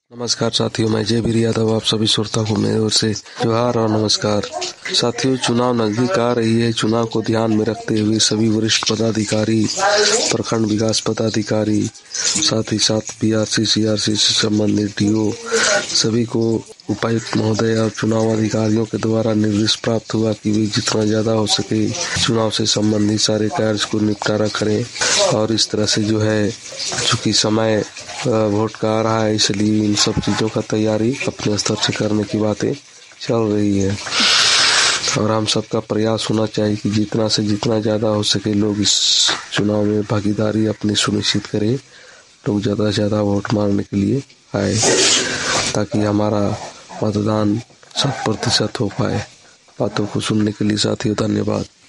नमस्कार साथियों, मैं जय वीर यादव आप सभी श्रोता को मेरी ओर से जोहार और नमस्कार। साथियों, चुनाव नजदीक आ रही है। चुनाव को ध्यान में रखते हुए सभी वरिष्ठ पदाधिकारी, प्रखंड विकास पदाधिकारी, साथ ही साथ बीआरसी सीआरसी से संबंधित डीओ सभी को उपायुक्त महोदय और चुनाव अधिकारियों के द्वारा निर्देश प्राप्त हुआ कि वे जितना ज्यादा हो सके चुनाव से संबंधित सारे कार्य को निपटारा करें। और इस तरह से जो है, चूंकि समय वोट का आ रहा है, इसलिए इन सब चीज़ों का तैयारी अपने स्तर से करने की बातें चल रही है। और हम सबका प्रयास होना चाहिए कि जितना से जितना ज़्यादा हो सके लोग इस चुनाव में भागीदारी अपनी सुनिश्चित करें। लोग ज़्यादा से ज़्यादा वोट मारने के लिए आए ताकि हमारा मतदान 100% हो पाए। बातों को सुनने के लिए साथियों धन्यवाद।